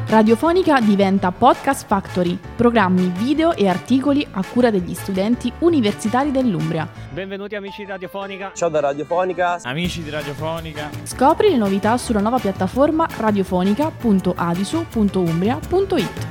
Radiofonica diventa Podcast Factory, programmi, video e articoli a cura degli studenti universitari dell'Umbria. Benvenuti amici di Radiofonica. Ciao da Radiofonica. Amici di Radiofonica. Scopri le novità sulla nuova piattaforma radiofonica.adisu.umbria.it.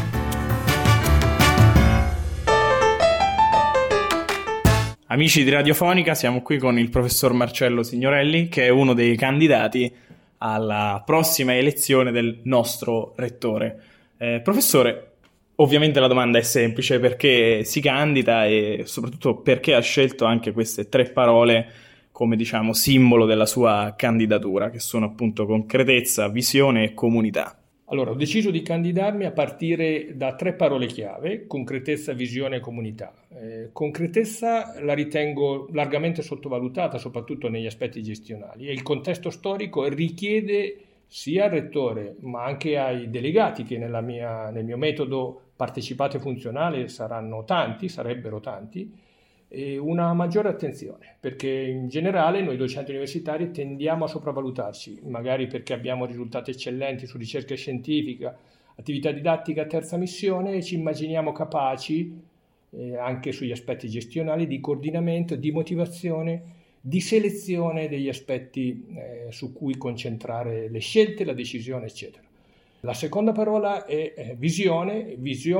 Amici di Radiofonica, siamo qui con il professor Marcello Signorelli, che è uno dei candidati alla prossima elezione del nostro rettore. Professore, ovviamente la domanda è semplice: perché si candida e soprattutto perché ha scelto anche queste tre parole come, diciamo, simbolo della sua candidatura, che sono appunto concretezza, visione e comunità? Allora, ho deciso di candidarmi a partire da tre parole chiave: concretezza, visione e comunità. Concretezza la ritengo largamente sottovalutata, soprattutto negli aspetti gestionali, e il contesto storico richiede sia al rettore, ma anche ai delegati, che nel mio metodo partecipato e funzionale sarebbero tanti, e una maggiore attenzione, perché in generale noi docenti universitari tendiamo a sopravvalutarci, magari perché abbiamo risultati eccellenti su ricerca scientifica, attività didattica a terza missione, e ci immaginiamo capaci anche sugli aspetti gestionali di coordinamento, di motivazione, di selezione degli aspetti su cui concentrare le scelte, la decisione, eccetera. La seconda parola è visione,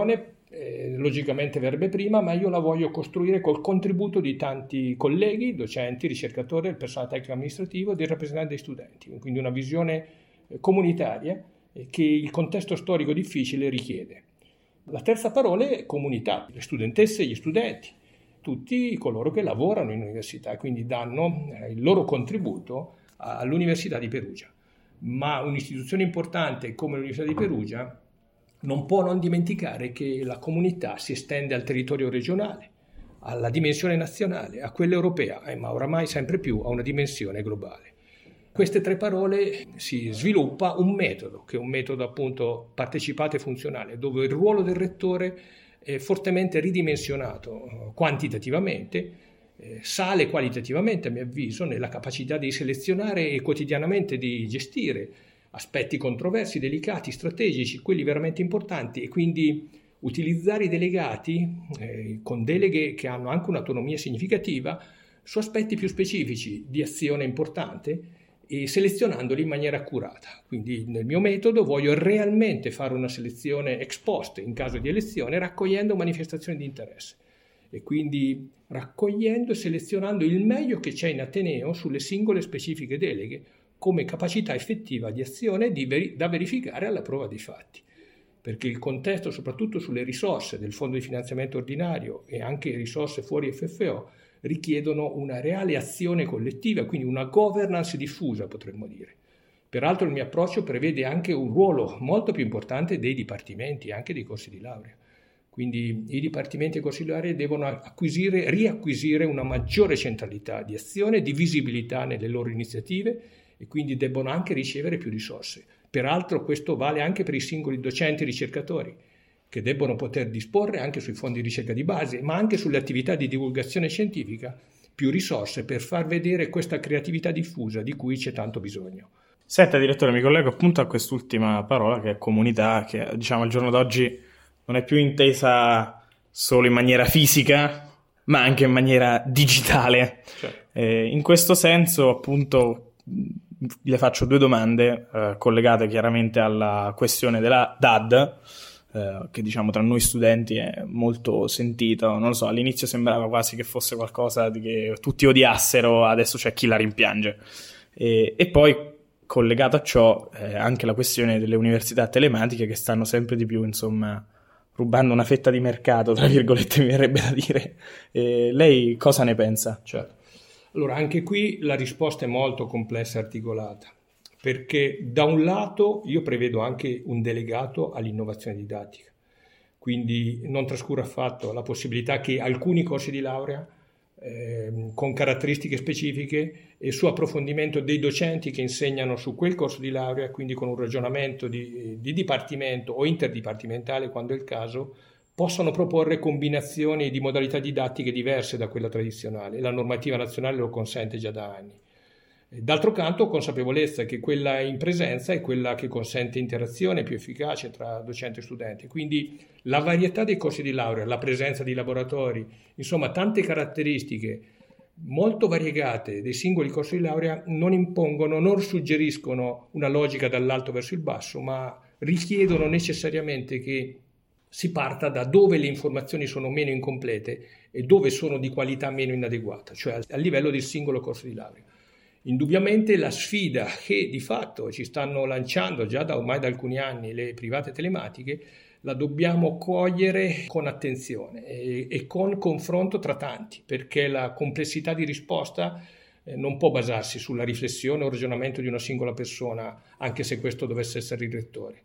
logicamente verrebbe prima, ma io la voglio costruire col contributo di tanti colleghi, docenti, ricercatori, del personale tecnico amministrativo e dei rappresentanti dei studenti, quindi una visione comunitaria che il contesto storico difficile richiede. La terza parola è comunità, le studentesse e gli studenti, tutti coloro che lavorano in università, quindi danno il loro contributo all'Università di Perugia. Ma un'istituzione importante come l'Università di Perugia non può non dimenticare che la comunità si estende al territorio regionale, alla dimensione nazionale, a quella europea, ma oramai sempre più a una dimensione globale. Queste tre parole si sviluppa un metodo, che è un metodo appunto partecipato e funzionale, dove il ruolo del rettore è fortemente ridimensionato quantitativamente, sale qualitativamente a mio avviso nella capacità di selezionare e quotidianamente di gestire aspetti controversi, delicati, strategici, quelli veramente importanti, e quindi utilizzare i delegati con deleghe che hanno anche un'autonomia significativa su aspetti più specifici di azione importante e selezionandoli in maniera accurata. Quindi nel mio metodo voglio realmente fare una selezione ex post in caso di elezione, raccogliendo manifestazioni di interesse e quindi raccogliendo e selezionando il meglio che c'è in Ateneo sulle singole specifiche deleghe come capacità effettiva di azione da verificare alla prova dei fatti. Perché il contesto, soprattutto sulle risorse del fondo di finanziamento ordinario e anche risorse fuori FFO, richiedono una reale azione collettiva, quindi una governance diffusa, potremmo dire. Peraltro il mio approccio prevede anche un ruolo molto più importante dei dipartimenti e anche dei corsi di laurea. Quindi i dipartimenti e corsi di laurea devono riacquisire una maggiore centralità di azione e di visibilità nelle loro iniziative, e quindi debbono anche ricevere più risorse. Peraltro questo vale anche per i singoli docenti e ricercatori, che debbono poter disporre anche sui fondi di ricerca di base, ma anche sulle attività di divulgazione scientifica, più risorse per far vedere questa creatività diffusa di cui c'è tanto bisogno. Senta, direttore, mi collego appunto a quest'ultima parola, che è comunità, che diciamo al giorno d'oggi non è più intesa solo in maniera fisica, ma anche in maniera digitale. Certo. In questo senso, appunto, le faccio due domande collegate chiaramente alla questione della DAD, che diciamo tra noi studenti è molto sentito. Non lo so, all'inizio sembrava quasi che fosse qualcosa di che tutti odiassero, adesso c'è chi la rimpiange. E poi collegato a ciò anche la questione delle università telematiche, che stanno sempre di più, insomma, rubando una fetta di mercato, tra virgolette, mi verrebbe da dire. Lei cosa ne pensa? Certo. Allora, anche qui la risposta è molto complessa e articolata, perché da un lato io prevedo anche un delegato all'innovazione didattica, quindi non trascuro affatto la possibilità che alcuni corsi di laurea con caratteristiche specifiche e su approfondimento dei docenti che insegnano su quel corso di laurea, quindi con un ragionamento di dipartimento o interdipartimentale quando è il caso, possano proporre combinazioni di modalità didattiche diverse da quella tradizionale. La normativa nazionale lo consente già da anni. D'altro canto, consapevolezza che quella in presenza è quella che consente interazione più efficace tra docente e studente. Quindi la varietà dei corsi di laurea, la presenza di laboratori, insomma tante caratteristiche molto variegate dei singoli corsi di laurea non impongono, non suggeriscono una logica dall'alto verso il basso, ma richiedono necessariamente che si parta da dove le informazioni sono meno incomplete e dove sono di qualità meno inadeguata, cioè a livello del singolo corso di laurea. Indubbiamente la sfida che di fatto ci stanno lanciando già ormai da alcuni anni le private telematiche la dobbiamo cogliere con attenzione e con confronto tra tanti, perché la complessità di risposta non può basarsi sulla riflessione o ragionamento di una singola persona, anche se questo dovesse essere il rettore.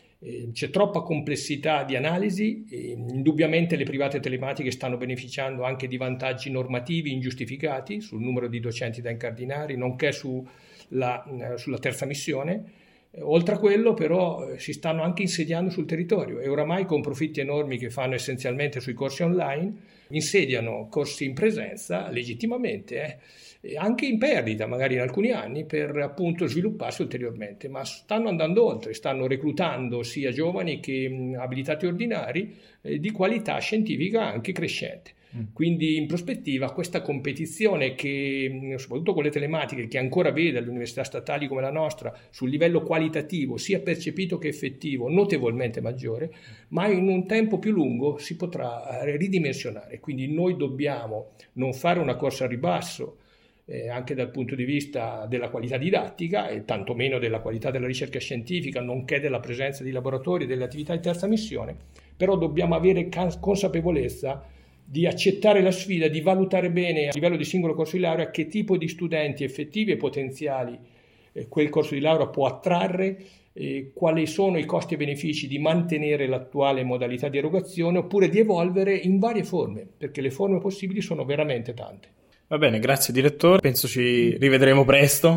C'è troppa complessità di analisi, indubbiamente le private telematiche stanno beneficiando anche di vantaggi normativi ingiustificati sul numero di docenti da incardinare, nonché sulla terza missione. Oltre a quello però si stanno anche insediando sul territorio e oramai con profitti enormi che fanno essenzialmente sui corsi online, insediano corsi in presenza legittimamente, anche in perdita magari in alcuni anni per appunto svilupparsi ulteriormente, ma stanno andando oltre, stanno reclutando sia giovani che abilitati ordinari di qualità scientifica anche crescente. Quindi in prospettiva questa competizione che soprattutto con le telematiche che ancora vede alle università statali come la nostra sul livello qualitativo sia percepito che effettivo notevolmente maggiore, ma in un tempo più lungo si potrà ridimensionare. Quindi noi dobbiamo non fare una corsa a ribasso anche dal punto di vista della qualità didattica e tantomeno della qualità della ricerca scientifica, nonché della presenza di laboratori e delle attività di terza missione, però dobbiamo avere consapevolezza di accettare la sfida, di valutare bene a livello di singolo corso di laurea che tipo di studenti effettivi e potenziali quel corso di laurea può attrarre, quali sono i costi e benefici di mantenere l'attuale modalità di erogazione oppure di evolvere in varie forme, perché le forme possibili sono veramente tante. Va bene, grazie direttore, penso ci rivedremo presto.